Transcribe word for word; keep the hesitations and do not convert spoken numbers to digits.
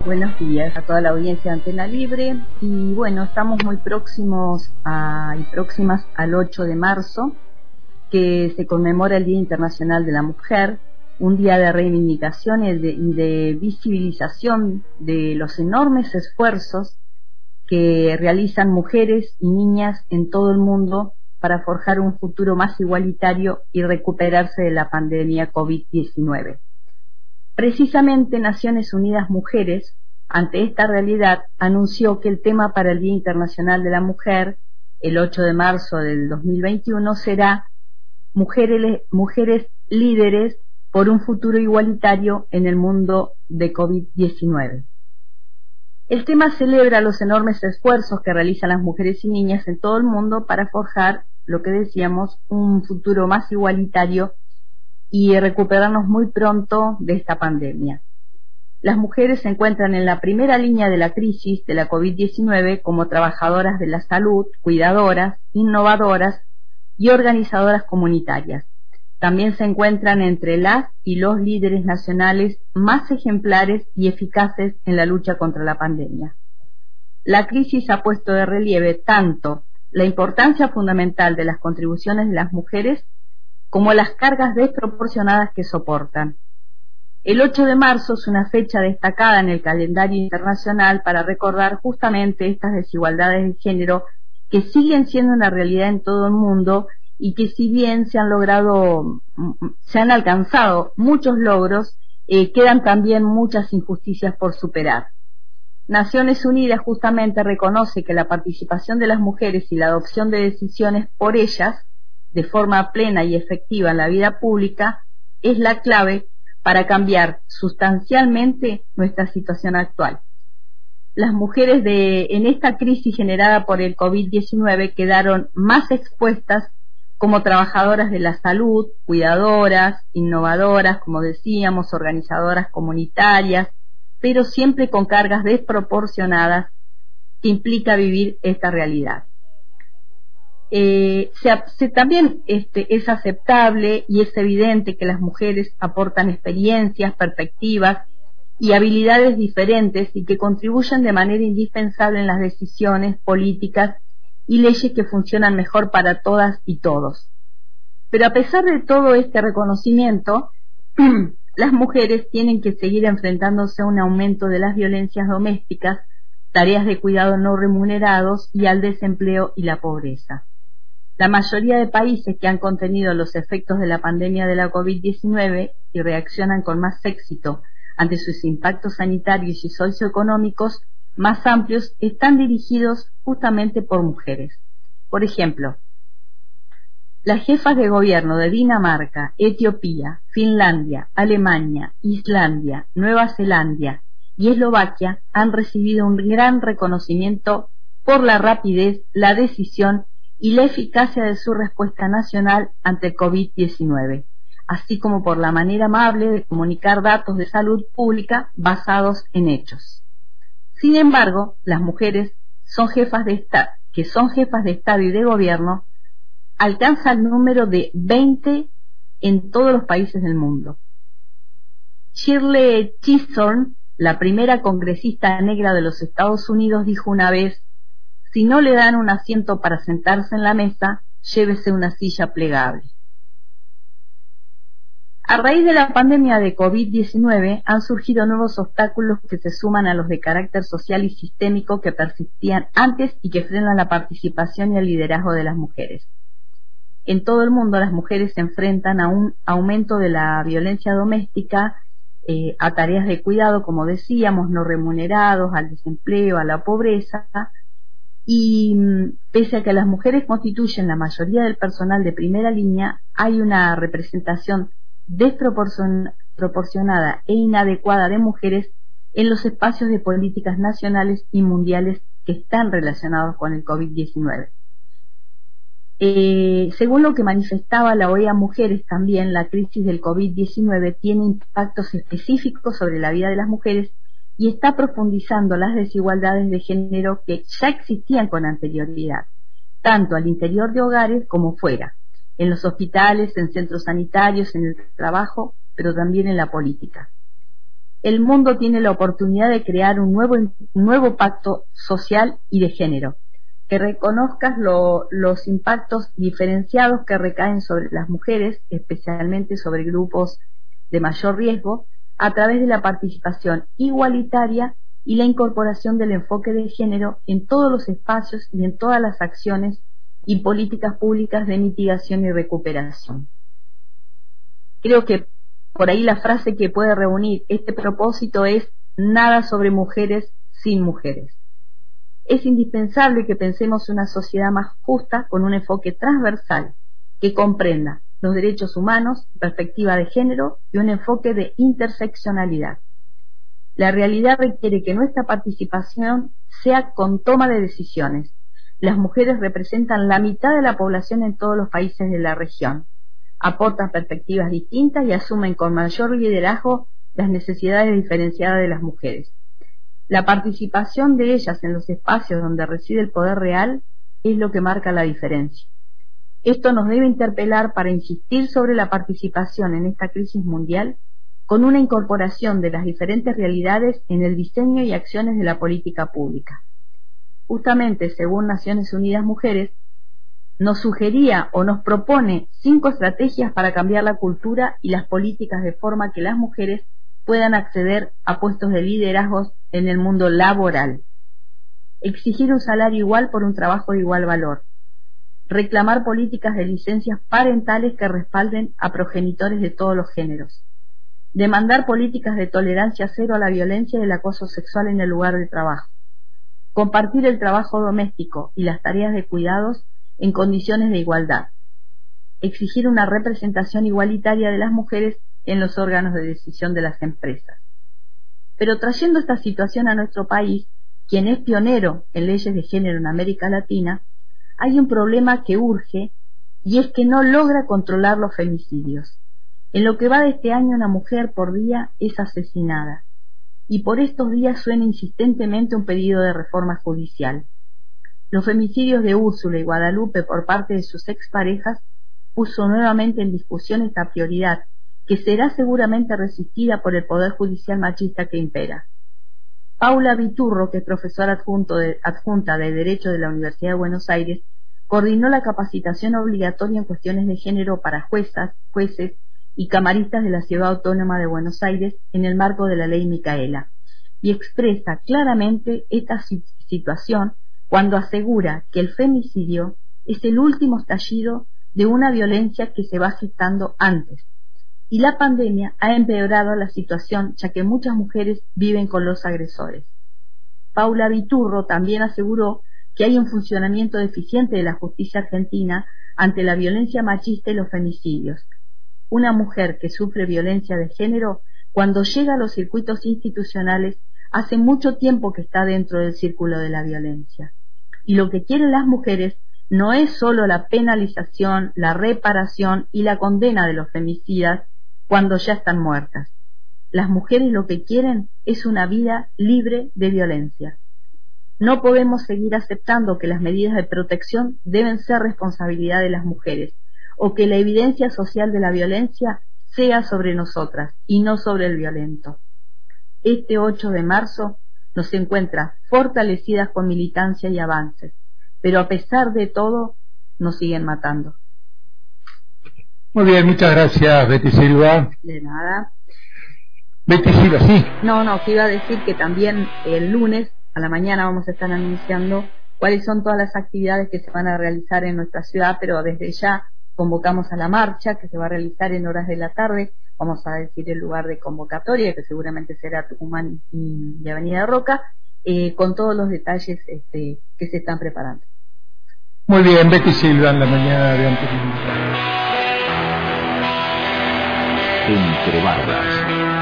Buenos días a toda la audiencia de Antena Libre. Y bueno, estamos muy próximos a, y próximas al ocho de marzo, que se conmemora el Día Internacional de la Mujer, un día de reivindicación y de, y de visibilización de los enormes esfuerzos que realizan mujeres y niñas en todo el mundo para forjar un futuro más igualitario y recuperarse de la pandemia COVID diecinueve. Precisamente Naciones Unidas Mujeres, ante esta realidad, anunció que el tema para el Día Internacional de la Mujer, el ocho de marzo del dos mil veintiuno, será Mujeres, mujeres líderes por un futuro igualitario en el mundo de COVID diecinueve. El tema celebra los enormes esfuerzos que realizan las mujeres y niñas en todo el mundo para forjar, lo que decíamos, un futuro más igualitario y recuperarnos muy pronto de esta pandemia. Las mujeres se encuentran en la primera línea de la crisis de la COVID diecinueve como trabajadoras de la salud, cuidadoras, innovadoras y organizadoras comunitarias. También se encuentran entre las y los líderes nacionales más ejemplares y eficaces en la lucha contra la pandemia. La crisis ha puesto de relieve tanto la importancia fundamental de las contribuciones de las mujeres como las cargas desproporcionadas que soportan. El ocho de marzo es una fecha destacada en el calendario internacional para recordar justamente estas desigualdades de género que siguen siendo una realidad en todo el mundo y que si bien se han logrado, se han alcanzado muchos logros, eh, quedan también muchas injusticias por superar. Naciones Unidas justamente reconoce que la participación de las mujeres y la adopción de decisiones por ellas de forma plena y efectiva en la vida pública es la clave para cambiar sustancialmente nuestra situación actual. Las mujeres de, en esta crisis generada por el COVID diecinueve quedaron más expuestas como trabajadoras de la salud, cuidadoras, innovadoras, como decíamos, organizadoras comunitarias, pero siempre con cargas desproporcionadas que implica vivir esta realidad. Eh, se, se, también este, es aceptable y es evidente que las mujeres aportan experiencias, perspectivas y habilidades diferentes y que contribuyen de manera indispensable en las decisiones políticas y leyes que funcionan mejor para todas y todos. Pero a pesar de todo este reconocimiento, las mujeres tienen que seguir enfrentándose a un aumento de las violencias domésticas, tareas de cuidado no remunerados y al desempleo y la pobreza. La mayoría de países que han contenido los efectos de la pandemia de la COVID diecinueve y reaccionan con más éxito ante sus impactos sanitarios y socioeconómicos más amplios están dirigidos justamente por mujeres. Por ejemplo, las jefas de gobierno de Dinamarca, Etiopía, Finlandia, Alemania, Islandia, Nueva Zelanda y Eslovaquia han recibido un gran reconocimiento por la rapidez, la decisión y la eficacia de su respuesta nacional ante el COVID diecinueve, así como por la manera amable de comunicar datos de salud pública basados en hechos. Sin embargo, las mujeres son jefas de esta, que son jefas de Estado y de Gobierno alcanza el número de veinte en todos los países del mundo. Shirley Chisholm, la primera congresista negra de los Estados Unidos, dijo una vez: si no le dan un asiento para sentarse en la mesa, llévese una silla plegable. A raíz de la pandemia de COVID diecinueve han surgido nuevos obstáculos que se suman a los de carácter social y sistémico que persistían antes y que frenan la participación y el liderazgo de las mujeres. En todo el mundo las mujeres se enfrentan a un aumento de la violencia doméstica, eh, a tareas de cuidado, como decíamos, no remunerados, al desempleo, a la pobreza. Y pese a que las mujeres constituyen la mayoría del personal de primera línea, hay una representación desproporcionada e inadecuada de mujeres en los espacios de políticas nacionales y mundiales que están relacionados con el COVID diecinueve. Eh, según lo que manifestaba la O E A Mujeres también, la crisis del COVID diecinueve tiene impactos específicos sobre la vida de las mujeres y está profundizando las desigualdades de género que ya existían con anterioridad, tanto al interior de hogares como fuera, en los hospitales, en centros sanitarios, en el trabajo, pero también en la política. el mundo tiene la oportunidad de crear un nuevo, un nuevo pacto social y de género, que reconozca lo, los impactos diferenciados que recaen sobre las mujeres, especialmente sobre grupos de mayor riesgo, a través de la participación igualitaria y la incorporación del enfoque de género en todos los espacios y en todas las acciones y políticas públicas de mitigación y recuperación. Creo que por ahí la frase que puede reunir este propósito es: nada sobre mujeres sin mujeres. Es indispensable que pensemos una sociedad más justa con un enfoque transversal que comprenda los derechos humanos, perspectiva de género y un enfoque de interseccionalidad. La realidad requiere que nuestra participación sea con toma de decisiones. Las mujeres representan la mitad de la población en todos los países de la región. Aportan perspectivas distintas y asumen con mayor liderazgo las necesidades diferenciadas de las mujeres. La participación de ellas en los espacios donde reside el poder real es lo que marca la diferencia. Esto nos debe interpelar para insistir sobre la participación en esta crisis mundial con una incorporación de las diferentes realidades en el diseño y acciones de la política pública. Justamente, según Naciones Unidas Mujeres, nos sugería o nos propone cinco estrategias para cambiar la cultura y las políticas de forma que las mujeres puedan acceder a puestos de liderazgo en el mundo laboral. Exigir un salario igual por un trabajo de igual valor. Reclamar políticas de licencias parentales que respalden a progenitores de todos los géneros. Demandar políticas de tolerancia cero a la violencia y el acoso sexual en el lugar de trabajo. Compartir el trabajo doméstico y las tareas de cuidados en condiciones de igualdad. Exigir una representación igualitaria de las mujeres en los órganos de decisión de las empresas. Pero trayendo esta situación a nuestro país, quien es pionero en leyes de género en América Latina, hay un problema que urge, y es que no logra controlar los femicidios. En lo que va de este año, una mujer por día es asesinada, y por estos días suena insistentemente un pedido de reforma judicial. Los femicidios de Úrsula y Guadalupe por parte de sus exparejas puso nuevamente en discusión esta prioridad, que será seguramente resistida por el poder judicial machista que impera. Paula Viturro, que es profesora adjunto de, adjunta de Derecho de la Universidad de Buenos Aires, coordinó la capacitación obligatoria en cuestiones de género para juezas, jueces y camaristas de la Ciudad Autónoma de Buenos Aires en el marco de la Ley Micaela, y expresa claramente esta situación cuando asegura que el femicidio es el último estallido de una violencia que se va gestando antes, y la pandemia ha empeorado la situación ya que muchas mujeres viven con los agresores. Paula Viturro también aseguró que hay un funcionamiento deficiente de la justicia argentina ante la violencia machista y los femicidios. Una mujer que sufre violencia de género, cuando llega a los circuitos institucionales, hace mucho tiempo que está dentro del círculo de la violencia. Y lo que quieren las mujeres no es solo la penalización, la reparación y la condena de los femicidas cuando ya están muertas. Las mujeres lo que quieren es una vida libre de violencia. No podemos seguir aceptando que las medidas de protección deben ser responsabilidad de las mujeres, o que la evidencia social de la violencia sea sobre nosotras y no sobre el violento. Este ocho de marzo nos encuentra fortalecidas con militancia y avances, pero a pesar de todo nos siguen matando. Muy bien, muchas gracias, Betty Silva. De nada. Betty Silva, sí. No, no, que iba a decir que también el lunes a la mañana vamos a estar anunciando cuáles son todas las actividades que se van a realizar en nuestra ciudad, pero desde ya convocamos a la marcha que se va a realizar en horas de la tarde. Vamos a decir el lugar de convocatoria, que seguramente será Tucumán y, y Avenida Roca, eh, con todos los detalles este, que se están preparando. Muy bien, Betty Silva en la mañana de antes. Entre Barbas.